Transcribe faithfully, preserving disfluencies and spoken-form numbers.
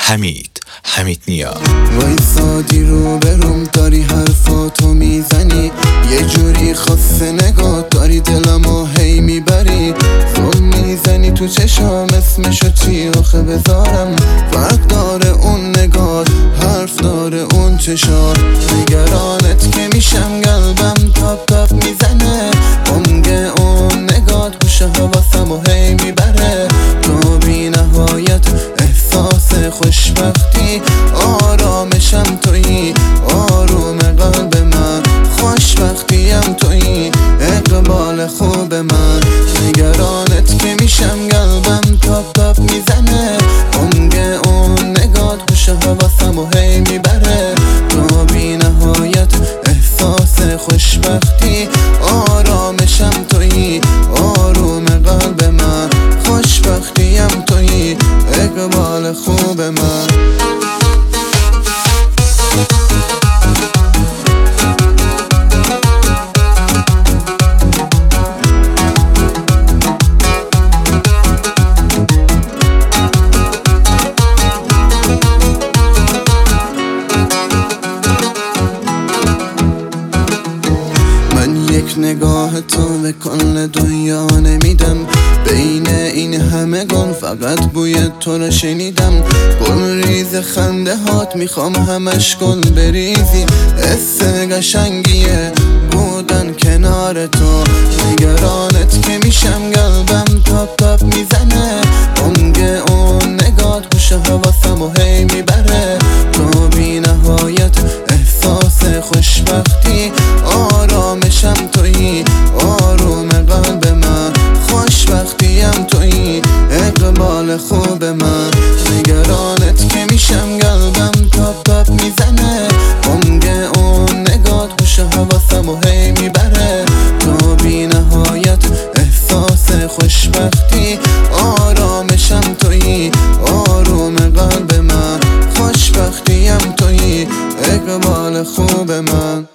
حمید حمید نیا. وایسادی رو بروم داری حرفاتو میزنی، یه جوری خاصه نگاه داری دلمو هی میبری، زل میزنی تو چشام اسمشو چی آخه بذارم، فرق داره اون نگاه حرف داره اون چشار، نگرانت که میشم قلبم تاپ تاپ میزنه، عمق اون نگاه گوشه حواسمو هی میبره، تو بی نهایت احساس خوشبختی، آرامشم تویی آروم قلب من، خوشبختیم تویی اقبال خوب من، نگرانت که میشم قلبم تاپ تاپ میزنه، عمق اون نگاه گوشه حواسمو هی میبره، تو بی نهایت احساس خوشبختی، آرامشم تویی آروم قلب من، خوشبختیم تویی اقبال خوب من. یک نگاه تو به کل دنیا نمیدم، بین این همه گم فقط بوی تو رو شنیدم، گل ریز خنده هات میخوام همش گل بریزی، حس قشنگیه بودن کنار تو، نگرانت که میشم قلبم تاپ تاپ میزنه، عمق اون نگاه گوشه حواسمو هی میبره، تو بی نهایت احساس خوشبختی، آرامشم تویی آروم قلب من، خوشبختیم تویی اقبال خوب من، نگرانت که میشم قلبم تاپ تاپ میزنه، عمق اون نگاه گوشه حواسمو هی میبره، تو بی نهایت احساس خوشبختی، آرامشم تویی آروم قلب من، خوشبختیم تویی اقبال خوب من.